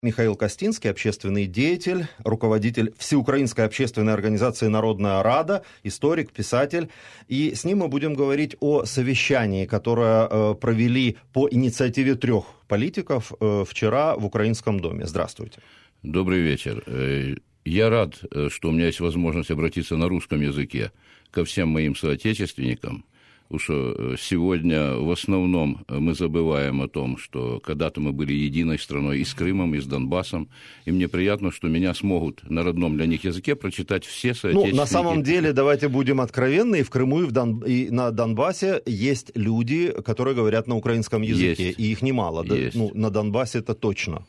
Михаил Костинский, общественный деятель, руководитель Всеукраинской общественной организации «Народная Рада», историк, писатель. И с ним мы будем говорить о совещании, которое провели по инициативе 3 политиков вчера в Украинском доме. Здравствуйте. Добрый вечер. Я рад, что у меня есть возможность обратиться на русском языке ко всем моим соотечественникам. Что сегодня в основном мы забываем о том, что когда-то мы были единой страной и с Крымом, и с Донбассом, и мне приятно, что меня смогут на родном для них языке прочитать все соотечественники. На самом деле, давайте будем откровенны, и в Крыму, и на Донбассе есть люди, которые говорят на украинском языке, есть. И их немало. Есть. На Донбассе это точно.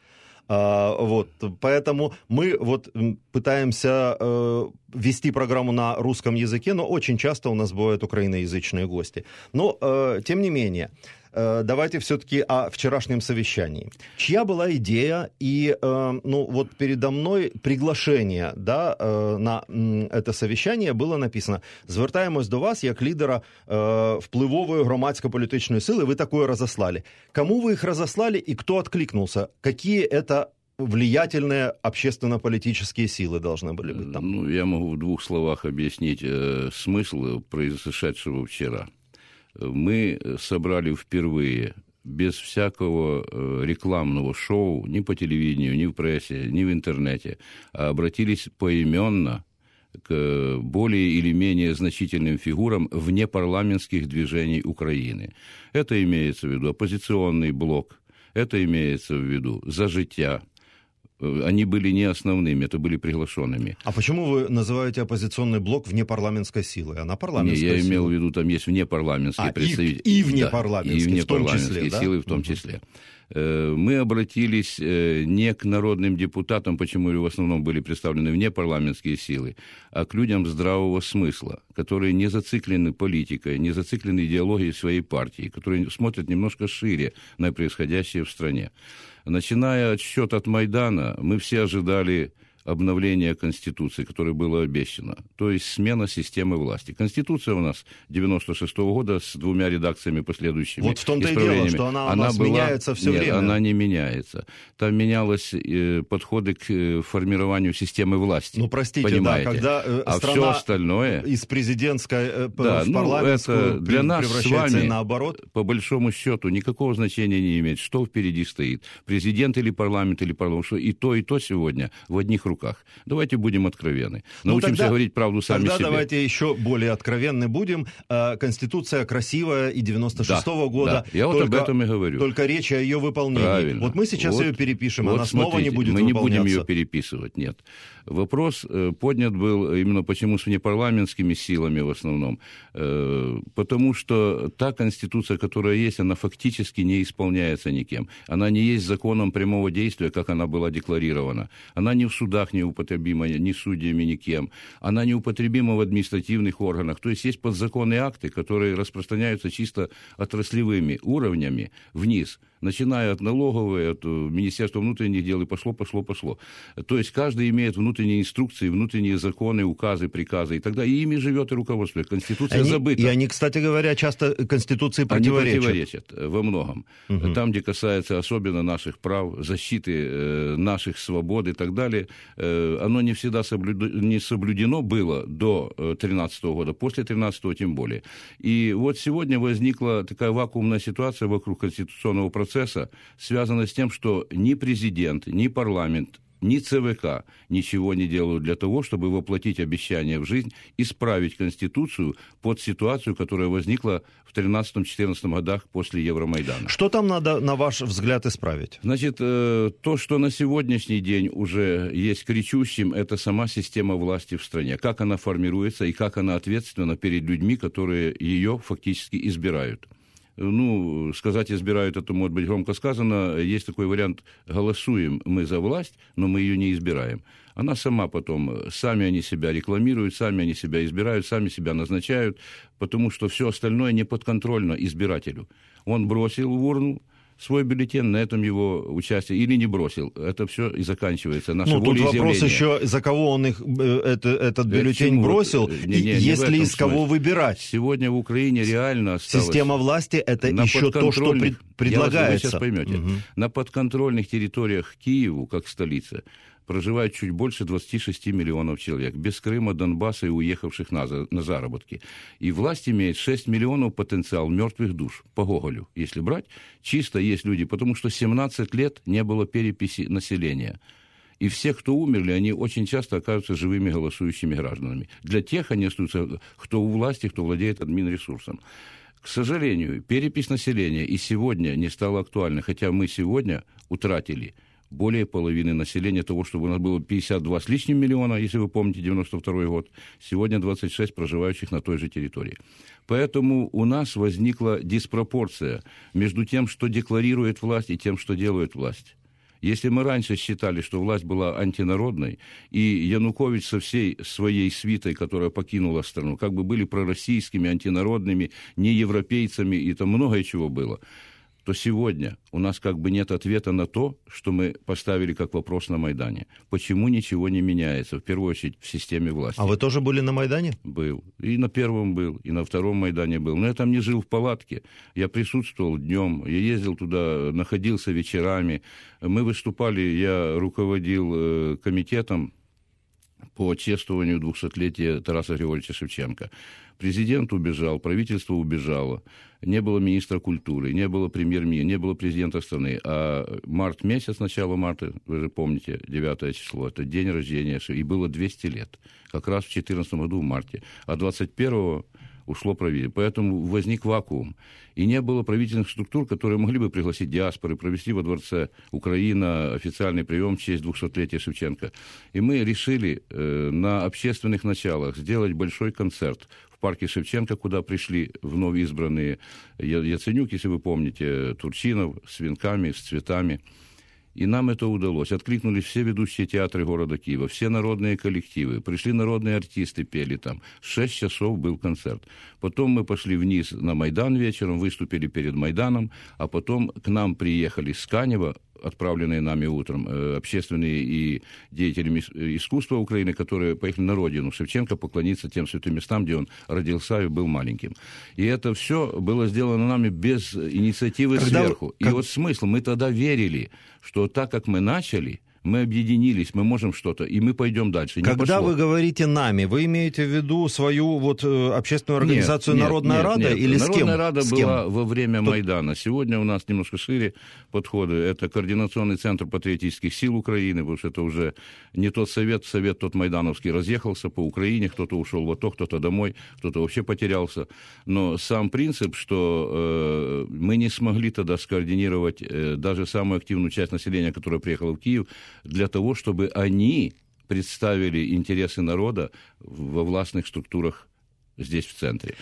Поэтому мы пытаемся вести программу на русском языке, но очень часто у нас бывают украиноязычные гости. Но, тем не менее, давайте все-таки о вчерашнем совещании. Чья была идея и, передо мной приглашение, на это совещання було написано: «Звертаємось до вас як лідера впливової громадсько-політичної сили, ви такое разослали». Кому вы их разослали и кто откликнулся? Какие это влиятельные общественно-политические силы должны были быть там? Я могу в 2 словах объяснить смысл произошедшего вчера. Мы собрали впервые, без всякого рекламного шоу, ни по телевидению, ни в прессе, ни в интернете, а обратились поименно к более или менее значительным фигурам внепарламентских движений Украины. Это имеется в виду оппозиционный блок, это имеется в виду «За життя». Они были не основными, это были приглашенными. А почему вы называете оппозиционный блок внепарламентской силой? Она парламентская сила. Я имел в виду, там есть внепарламентские представители. И внепарламентские, в том числе, силы в том числе. Мы обратились не к народным депутатам, почему в основном были представлены внепарламентские силы, а к людям здравого смысла, которые не зациклены политикой, не зациклены идеологией своей партии, которые смотрят немножко шире на происходящее в стране. Начиная отсчет от Майдана, мы все ожидали обновления Конституции, которое было обещано, то есть смена системы власти. Конституция у нас 96-го года с 2 редакциями последующими. Вот в том-то и дело, что она у нас меняется все время. Нет, она не меняется. Там менялись подходы к формированию системы власти. Простите, понимаете? Когда а страна все остальное из президентской в парламентскую это для нас превращается с вами, наоборот. По большому счету, никакого значения не имеет, что впереди стоит. Президент или парламент, что и то сегодня в одних руках. Давайте будем откровенны. Научимся говорить правду сами себе. Тогда давайте еще более откровенны будем. Конституция красивая и 96-го года. Да. Я об этом и говорю. Только речь о ее выполнении. Правильно. Мы сейчас ее переперепишем, она снова не будет мы выполняться. Не будем ее переписывать, нет. Вопрос поднят был именно почему с внепарламентскими силами в основном. Потому что та Конституция, которая есть, она фактически не исполняется никем. Она не есть законом прямого действия, как она была декларирована. Она не в судах неупотребима ни судьями, никем. Она неупотребима в административных органах. То есть подзаконные акты, которые распространяются чисто отраслевыми уровнями вниз, начиная от налоговой, от Министерства внутренних дел, и пошло. То есть каждый имеет внутренние инструкции, внутренние законы, указы, приказы, и тогда и ими живет и руководствует. Конституция забыта. И они, кстати говоря, часто Конституции противоречат. Они противоречат во многом. Там, где касается особенно наших прав, защиты наших свобод и так далее, оно не всегда не соблюдено было до 2013 года, после 2013 тем более. И вот сегодня возникла такая вакуумная ситуация вокруг конституционного процесса, связанная с тем, что ни президент, ни парламент, ни ЦВК ничего не делают для того, чтобы воплотить обещание в жизнь, исправить Конституцию под ситуацию, которая возникла в 2013-2014 годах после Евромайдана. Что там надо, на ваш взгляд, исправить? Значит, то, что на сегодняшний день уже есть кричущим, это сама система власти в стране. Как она формируется и как она ответственна перед людьми, которые ее фактически избирают. Сказать избирают, это может быть громко сказано. Есть такой вариант: голосуем мы за власть, но мы ее не избираем. Она сама потом, сами они себя рекламируют, сами они себя избирают, сами себя назначают, потому что все остальное не подконтрольно избирателю. Он бросил в урну свой бюллетень, на этом его участие, или не бросил. Это все и заканчивается. Наше волеизъявление. Тут вопрос еще, за кого он этот бюллетень бросил, есть ли из кого выбирать. Сегодня в Украине реально осталось... Система власти — это еще то, что предлагается. Вы сейчас поймете. На подконтрольных территориях Киеву, как столица, проживает чуть больше 26 миллионов человек, без Крыма, Донбасса и уехавших на заработки. И власть имеет 6 миллионов потенциал мертвых душ, по Гоголю. Если брать, чисто есть люди, потому что 17 лет не было переписи населения. И все, кто умерли, они очень часто оказываются живыми голосующими гражданами. Для тех они остаются, кто у власти, кто владеет админресурсом. К сожалению, перепись населения и сегодня не стала актуальной, хотя мы сегодня утратили более половины населения того, чтобы у нас было 52 с лишним миллиона, если вы помните, 92 год, сегодня 26 проживающих на той же территории. Поэтому у нас возникла диспропорция между тем, что декларирует власть, и тем, что делает власть. Если мы раньше считали, что власть была антинародной, и Янукович со всей своей свитой, которая покинула страну, как бы были пророссийскими, антинародными, неевропейцами, и там многое чего было, то сегодня у нас как бы нет ответа на то, что мы поставили как вопрос на Майдане. Почему ничего не меняется, в первую очередь, в системе власти? А вы тоже были на Майдане? Был. И на первом был, и на втором Майдане был. Но я там не жил в палатке. Я присутствовал днем, я ездил туда, находился вечерами. Мы выступали, я руководил комитетом по чествованию 200-летия Тараса Григорьевича Шевченко. Президент убежал, правительство убежало, не было министра культуры, не было премьер-министра, не было президента страны. А март месяц, начало марта, вы же помните, 9 число, это день рождения, и было 200 лет. Как раз в 2014 году, в марте. А 21-го ушло правительство. Поэтому возник вакуум. И не было правительственных структур, которые могли бы пригласить диаспоры, провести во Дворце Украина официальный прием в честь 200-летия Шевченко. И мы решили на общественных началах сделать большой концерт в парке Шевченко, куда пришли вновь избранные Яценюк, если вы помните, Турчинов с венками, с цветами. И нам это удалось. Откликнулись все ведущие театры города Киева, все народные коллективы. Пришли народные артисты, пели там. 6 часов был концерт. Потом мы пошли вниз на Майдан вечером, выступили перед Майданом, а потом к нам приехали с Канева, отправленные нами утром, общественные и деятели искусства Украины, которые поехали на родину Шевченко поклониться тем святым местам, где он родился и был маленьким. И это все было сделано нами без инициативы сверху. И вот смысл, мы тогда верили, что так как мы начали, мы объединились, мы можем что-то, и мы пойдем дальше. Когда вы говорите «нами», вы имеете в виду свою вот общественную организацию «Народная Рада» или с кем? «Народная Рада» была во время Майдана. Сегодня у нас немножко шире подходы. Это Координационный центр патриотических сил Украины, потому что это уже не тот совет тот майдановский разъехался по Украине, кто-то ушел в АТО, кто-то домой, кто-то вообще потерялся. Но сам принцип, что мы не смогли тогда скоординировать даже самую активную часть населения, которая приехала в Киев, для того, чтобы они представили интересы народа во властных структурах здесь, в центре.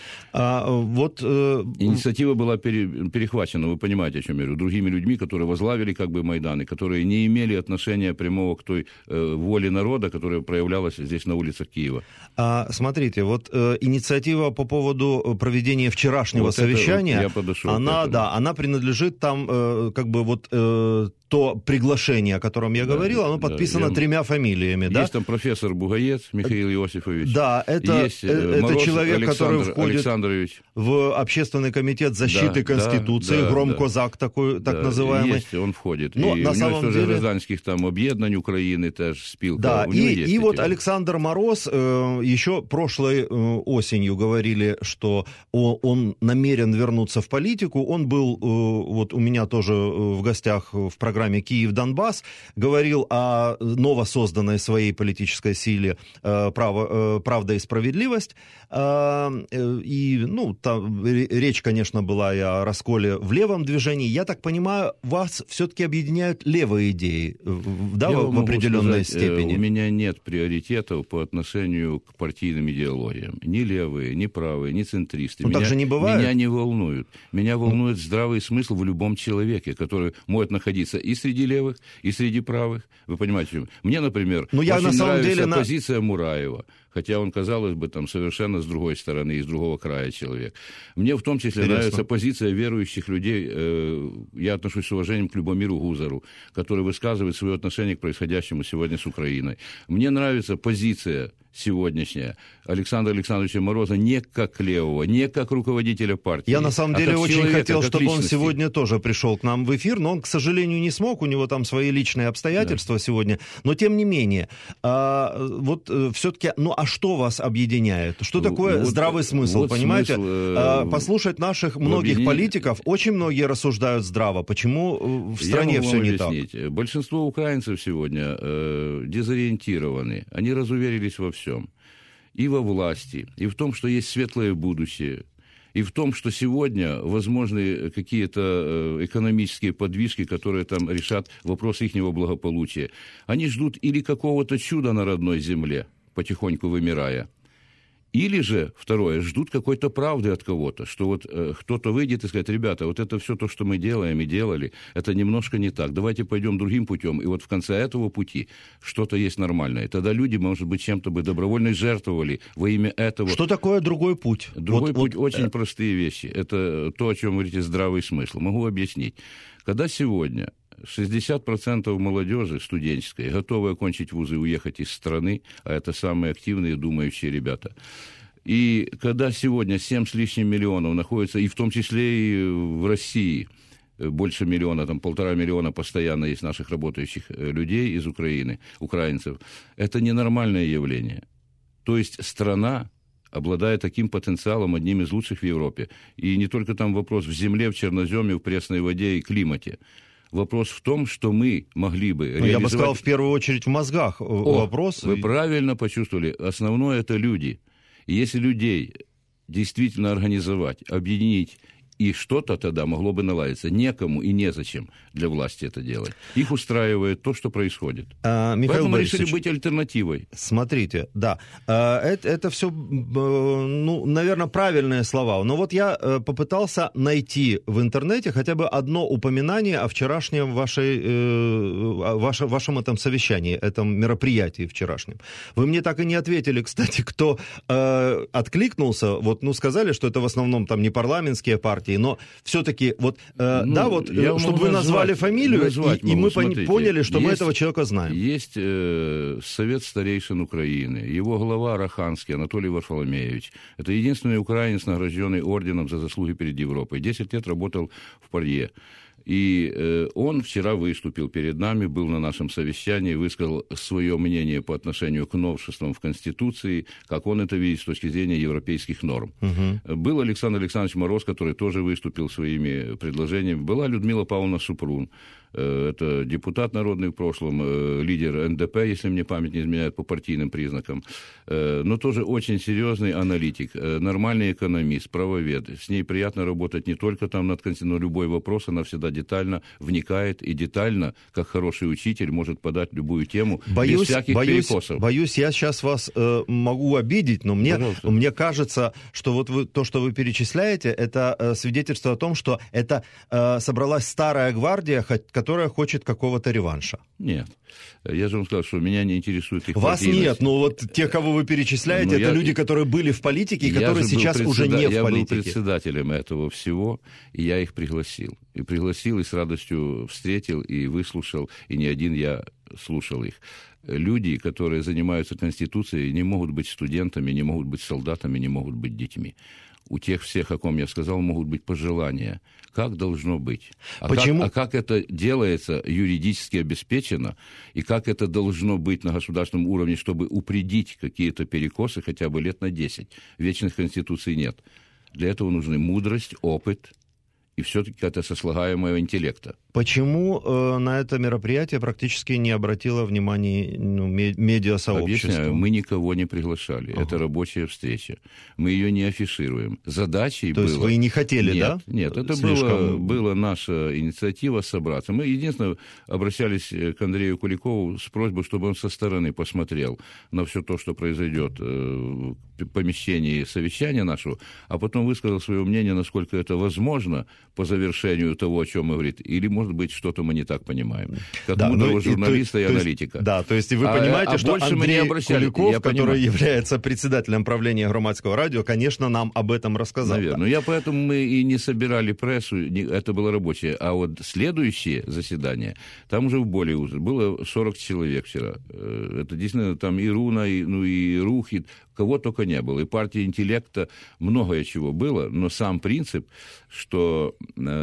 Инициатива была перехвачена, вы понимаете, о чем я говорю, другими людьми, которые возглавили как бы Майдан, и которые не имели отношения прямого к той воле народа, которая проявлялась здесь на улицах Киева. Смотрите, вот инициатива по поводу проведения вчерашнего вот совещания, она принадлежит там как бы вот то приглашение, о котором я говорил, оно подписано 3 фамилиями. Есть там профессор Бугаец Михаил Иосифович. Да, это человек, который входит в Общественный комитет защиты Конституции, Громкозак такой, так называемый. Есть, он входит. Но и на самом деле гражданских там об'єднань України теж спілка. Да, и вот Александр Мороз еще прошлой осенью говорили, что он намерен вернуться в политику. Он был вот у меня тоже в гостях в программе «Киев-Донбасс», говорил о новосозданной своей политической силе «Правда и справедливость». И, там речь, конечно, была и о расколе в левом движении. Я так понимаю, вас все-таки объединяют левые идеи, да, в определенной степени? У меня нет приоритетов по отношению к партийным идеологиям. Ни левые, ни правые, ни центристы. Так же не бывает? Меня не волнуют. Меня волнует здравый смысл в любом человеке, который может находиться. и среди левых, и среди правых. Вы понимаете, мне, например, очень нравится позиция Мураева, хотя он, казалось бы, там совершенно с другой стороны, из другого края человек. Мне в том числе нравится позиция верующих людей. Я отношусь с уважением к Любомиру Гузару, который высказывает свое отношение к происходящему сегодня с Украиной. Мне нравится позиция сегодняшняя Александра Александровича Мороза не как левого, не как руководителя партии. Я на самом деле очень хотел, чтобы он сегодня тоже пришел к нам в эфир, но он, к сожалению, не смог, у него там свои личные обстоятельства сегодня, но тем не менее, вот все-таки, а что вас объединяет? Что такое здравый смысл, понимаете? Послушать наших многих политиков, очень многие рассуждают здраво, почему в стране все не так? Большинство украинцев сегодня дезориентированы, они разуверились во всем. И во власти, и в том, что есть светлое будущее, и в том, что сегодня возможны какие-то экономические подвижки, которые там решат вопрос их благополучия. Они ждут или какого-то чуда на родной земле, потихоньку вымирая, или же, второе, ждут какой-то правды от кого-то, что вот кто-то выйдет и скажет: ребята, вот это все то, что мы делаем и делали, это немножко не так, давайте пойдем другим путем, и вот в конце этого пути что-то есть нормальное. Тогда люди, может быть, чем-то бы добровольно жертвовали во имя этого. Что такое другой путь? Другой путь, очень простые вещи. Это то, о чем вы говорите, здравый смысл. Могу объяснить. Когда сегодня 60% молодежи студенческой готовы окончить вузы и уехать из страны, а это самые активные, думающие ребята. И когда сегодня 7 с лишним миллионов находятся, и в том числе и в России, больше миллиона, там 1,5 миллиона постоянно есть наших работающих людей из Украины, украинцев, это ненормальное явление. То есть страна, обладая таким потенциалом, одним из лучших в Европе, и не только там вопрос в земле, в черноземе, в пресной воде и климате. Вопрос в том, что мы могли бы реализовать... Я бы сказал, в первую очередь в мозгах вопрос. Вы правильно почувствовали. Основное — это люди. И если людей действительно организовать, объединить, и что-то тогда могло бы наладиться. Некому и незачем для власти это делать. Их устраивает то, что происходит. Поэтому мы решили быть альтернативой. Смотрите, да. Это все, наверное, правильные слова. Но вот я попытался найти в интернете хотя бы одно упоминание о вчерашнем вашем этом совещании, этом мероприятии вчерашнем. Вы мне так и не ответили, кстати, кто откликнулся. Вот, сказали, что это в основном там не парламентские партии, но все-таки чтобы вы назвали фамилию, и мы поняли, что мы этого человека знаем. Есть Совет старейшин Украины, его глава Араханский Анатолий Варфоломеевич. Это единственный украинец, награжденный орденом за заслуги перед Европой. 10 лет работал в ПАРЕ. И он вчера выступил перед нами, был на нашем совещании, высказал свое мнение по отношению к новшествам в Конституции, как он это видит с точки зрения европейских норм. Угу. Был Александр Александрович Мороз, который тоже выступил своими предложениями. Была Людмила Павловна Супрун. Это депутат народный в прошлом, лидер НДП, если мне память не изменяет, по партийным признакам, но тоже очень серьезный аналитик, нормальный экономист, правовед. С ней приятно работать не только там над Конституцией, но любой вопрос, она всегда детально вникает и детально, как хороший учитель, может подать любую тему без всяких перекосов. Боюсь, я сейчас вас могу обидеть, но мне кажется, что вот то, что вы перечисляете, это свидетельство о том, что это собралась старая гвардия, которая хочет какого-то реванша. Нет. Я же вам сказал, что меня не интересует их Вас партийность. Нет, но вот те, кого вы перечисляете, это люди, которые были в политике и которые сейчас уже не в политике. Я был председателем этого всего, и я их пригласил. И с радостью встретил, и выслушал, и не один я слушал их. Люди, которые занимаются Конституцией, не могут быть студентами, не могут быть солдатами, не могут быть детьми. У тех всех, о ком я сказал, могут быть пожелания. Как должно быть? Почему? Как это делается, юридически обеспечено, и как это должно быть на государственном уровне, чтобы упредить какие-то перекосы хотя бы лет на 10. Вечных конституций нет. Для этого нужны мудрость, опыт и все-таки это сослагаемого интеллекта. Почему на это мероприятие практически не обратило внимания медиасообщество? Объясняю, мы никого не приглашали. Это рабочая встреча. Мы ее не афишируем. Задачей было... То есть вы не хотели, нет, да? Нет, это была наша инициатива собраться. Мы единственное обращались к Андрею Куликову с просьбой, чтобы он со стороны посмотрел на все то, что произойдет в помещении совещания нашего, а потом высказал свое мнение, насколько это возможно, по завершению того, о чем мы говорим, или, может быть, что-то мы не так понимаем. Как мудрого журналиста и аналитика. Да, то есть вы понимаете, что Андрей Куликов, который является председателем правления Громадского радио, конечно, нам об этом рассказал. Наверное. Да. Поэтому мы и не собирали прессу, это было рабочее. А вот следующее заседание, там уже более узко. Было 40 человек вчера. Это действительно там и Руна, и Рух, и кого только не было. И партия интеллекта, многое чего было. Но сам принцип, что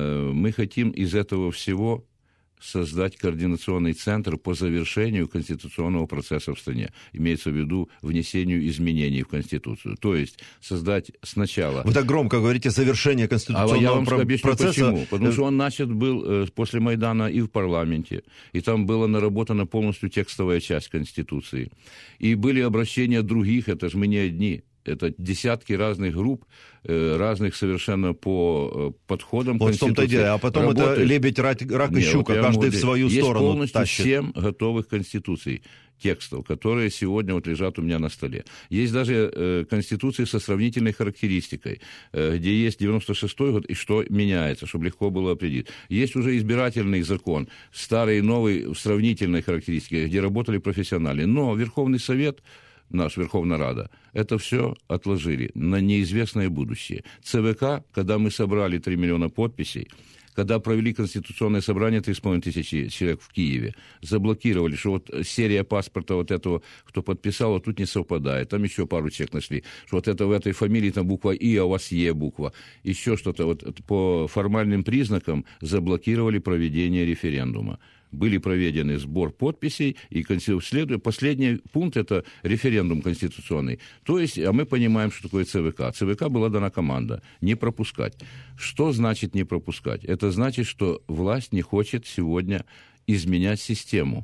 мы хотим из этого всего создать координационный центр по завершению конституционного процесса в стране. Имеется в виду внесению изменений в Конституцию. То есть создать сначала... Вы так громко говорите «завершение конституционного процесса». А я вам объясню, почему. Потому что он начат был после Майдана и в парламенте. И там была наработана полностью текстовая часть Конституции. И были обращения других, это же мы не одни. Это десятки разных групп, разных совершенно по подходам вот Конституции. В том-то и дело. А потом работают. Это лебедь, рак и щука, каждый в свою сторону полностью тащит. 7 готовых конституций, текстов, которые сегодня вот лежат у меня на столе. Есть даже конституции со сравнительной характеристикой, где есть 96-й год и что меняется, чтобы легко было определить. Есть уже избирательный закон, старый и новый в сравнительной характеристике, где работали профессионалы. Но Верховный Совет, наш Верховная Рада, это все отложили на неизвестное будущее. ЦВК, когда мы собрали 3 миллиона подписей, когда провели конституционное собрание 3,5 тысячи человек в Киеве, заблокировали, что вот серия паспорта вот этого, кто подписал, вот тут не совпадает. Там еще пару человек нашли, что вот это в этой фамилии там буква И, а у вас Е буква. Еще что-то. Вот по формальным признакам заблокировали проведение референдума. Были проведены сбор подписей, и последний пункт – это референдум конституционный. То есть, а мы понимаем, что такое ЦВК. ЦВК была дана команда не пропускать. Что значит не пропускать? Это значит, что власть не хочет сегодня изменять систему.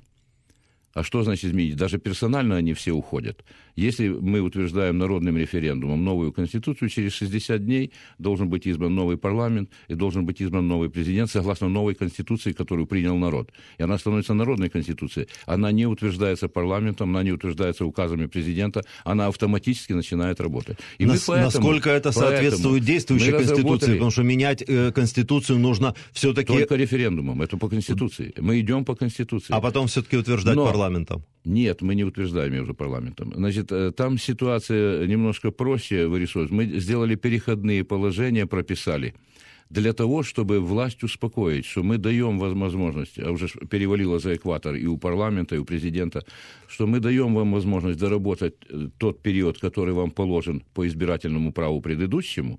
А что значит изменить? Даже персонально они все уходят. Если мы утверждаем народным референдумом новую конституцию, через 60 дней должен быть избран новый парламент и должен быть избран новый президент согласно новой конституции, которую принял народ. И она становится народной конституцией. Она не утверждается парламентом, она не утверждается указами президента, она автоматически начинает работать. И насколько это соответствует действующей конституции? Потому что менять конституцию нужно все-таки... Только референдумом, это по конституции. Мы идем по конституции. А потом все-таки утверждать парламентом? Нет, мы не утверждаем ее уже парламентом. Значит, там ситуация немножко проще вырисовывается. Мы сделали переходные положения, прописали, для того, чтобы власть успокоить, что мы даем возможность, а уже перевалило за экватор и у парламента, и у президента, что мы даем вам возможность доработать тот период, который вам положен по избирательному праву предыдущему,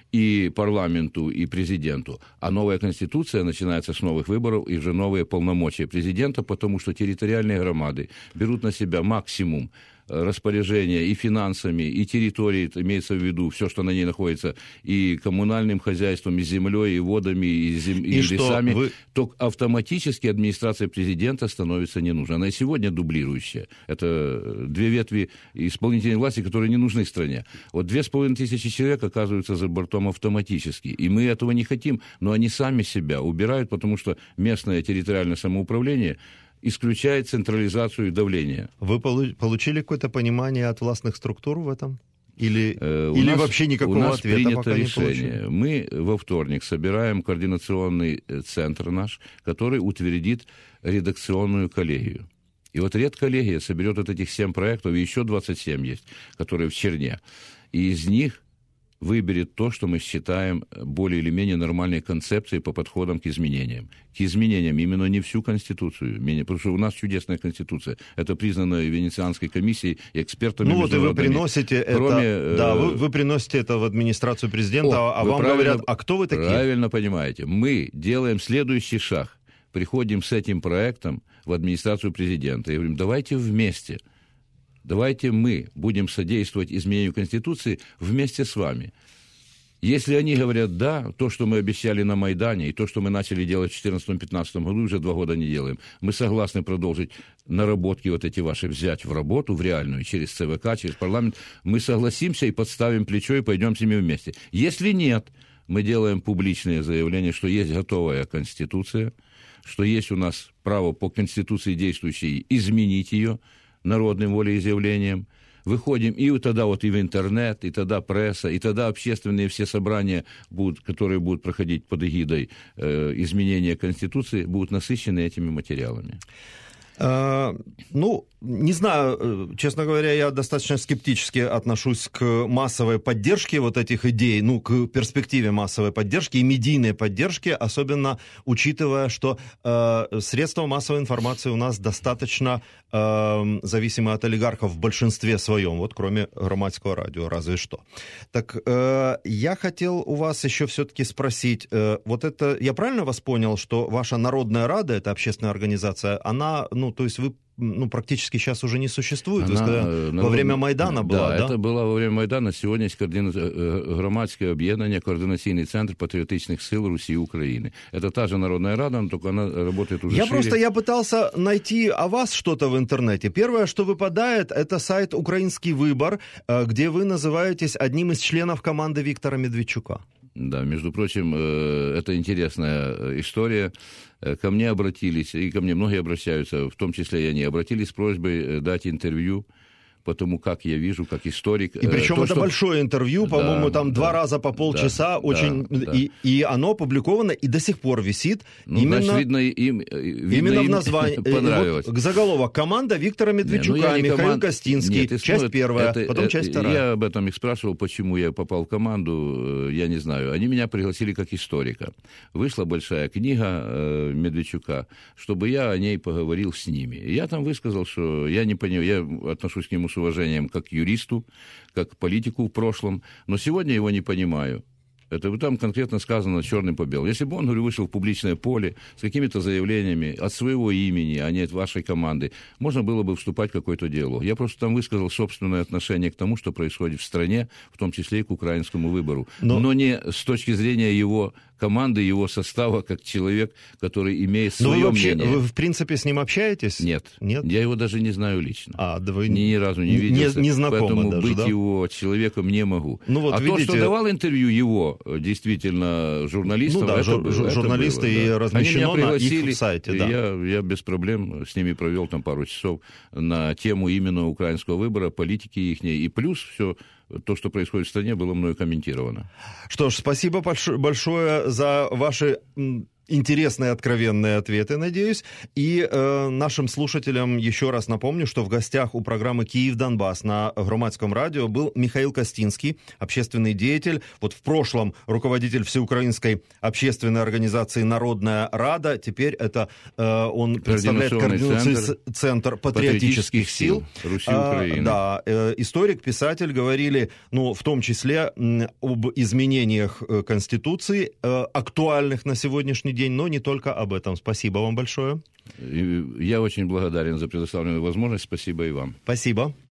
и парламенту, и президенту. А новая конституция начинается с новых выборов и уже новые полномочия президента, потому что территориальные громады берут на себя максимум распоряжения и финансами, и территорией, имеется в виду все, что на ней находится, и коммунальным хозяйством, и землей, и водами, и лесами, то автоматически администрация президента становится не нужна. Она и сегодня дублирующая. Это две ветви исполнительной власти, которые не нужны стране. Вот 2500 человек оказываются за бортом автоматически. И мы этого не хотим, но они сами себя убирают, потому что местное территориальное самоуправление исключает централизацию и давление. Вы получили какое-то понимание от властных структур в этом? Или вообще никакого ответа пока не получили? Мы во вторник собираем координационный центр наш, который утвердит редакционную коллегию. И вот редколлегия соберет вот этих 7 проектов, и еще 27 есть, которые в черне. И из них выберет то, что мы считаем более или менее нормальной концепцией по подходам к изменениям. К изменениям именно не всю Конституцию, потому что у нас чудесная Конституция. Это признано Венецианской комиссией и экспертами международными. Ну вот и вы приносите это, вы приносите это в администрацию президента, а вам говорят, а кто вы такие? Правильно понимаете. Мы делаем следующий шаг. Приходим с этим проектом в администрацию президента и говорим, давайте вместе. Давайте мы будем содействовать изменению Конституции вместе с вами. Если они говорят «да», то, что мы обещали на Майдане, и то, что мы начали делать в 2014-2015 году, уже 2 года не делаем, мы согласны продолжить наработки вот эти ваши взять в работу, в реальную, через ЦВК, через парламент. Мы согласимся и подставим плечо, и пойдем с ними вместе. Если нет, мы делаем публичное заявление, что есть готовая Конституция, что есть у нас право по Конституции действующей изменить ее, народным волеизъявлением, выходим, и тогда вот и в интернет, и тогда пресса, и тогда общественные все собрания, которые будут проходить под эгидой изменения Конституции, будут насыщены этими материалами. Ну, не знаю, честно говоря, я достаточно скептически отношусь к массовой поддержке вот этих идей, ну, к перспективе массовой поддержки и медийной поддержки, особенно учитывая, что средства массовой информации у нас достаточно зависимы от олигархов в большинстве своем, вот кроме Громадского радио, разве что. Так, я хотел у вас еще все-таки спросить, вот это, я правильно вас понял, что ваша Народная Рада, это общественная организация, она, ну, то есть вы практически сейчас уже не существует. Вы сказали, во время Майдана была, да? Да, это было во время Майдана. Сегодня есть громадське об'єднання, координаційний центр патриотичных сил Руси и Украины. Это та же Народная Рада, но только она работает уже шире. Я пытался найти о вас что-то в интернете. Первое, что выпадает, это сайт «Украинский выбор», где вы называетесь одним из членов команды Виктора Медведчука. Да, между прочим, это интересная история. Ко мне обратились, и ко мне многие обращаются, в том числе и они, обратились с просьбой дать интервью по тому, как я вижу, как историк. И причем это большое интервью, по-моему, да, там 2 раза по полчаса, очень, да. И оно опубликовано и до сих пор висит. Ну, именно, значит, видно в названии. Понравилось. Вот, заголовок «Команда Виктора Медведчука», Михаил Костинский, часть первая, потом часть вторая. Я об этом их спрашивал, почему я попал в команду, я не знаю. Они меня пригласили как историка. Вышла большая книга Медведчука, чтобы я о ней поговорил с ними. И я там высказал, что я не понимаю, я отношусь к нему с уважением как к юристу, как к политику в прошлом, но сегодня его не понимаю. Это там конкретно сказано черным по белому. Если бы он, говорю, вышел в публичное поле с какими-то заявлениями от своего имени, а не от вашей команды, можно было бы вступать в какой-то диалог. Я просто там высказал собственное отношение к тому, что происходит в стране, в том числе и к украинскому выбору. Но не с точки зрения его команды, его состава, как человек, который имеет свое мнение. Вы, в принципе, с ним общаетесь? Нет. Я его даже не знаю лично. Да вы ни разу не виделся. Не знакомы поэтому даже, быть да? его человеком не могу. Ну, вот, видите... то, что давал интервью его, действительно, журналистам... Ну да, журналисты, было, и да. размещено на их сайте. Да. Я без проблем с ними провел там пару часов на тему именно украинского выбора, политики ихней. И плюс все... То, что происходит в стране, было мною комментировано. Что ж, спасибо большое за ваши интересные, откровенные ответы, надеюсь. И нашим слушателям еще раз напомню, что в гостях у программы «Киев-Донбасс» на Громадском радио был Михаил Костинский, общественный деятель, вот в прошлом руководитель всеукраинской общественной организации «Народная Рада», теперь это он представляет координационный центр патриотических сил Руси и Украины. Да, историк, писатель, говорили, ну, в том числе об изменениях Конституции, актуальных на сегодняшний день, но не только об этом. Спасибо вам большое. Я очень благодарен за предоставленную возможность. Спасибо и вам. Спасибо.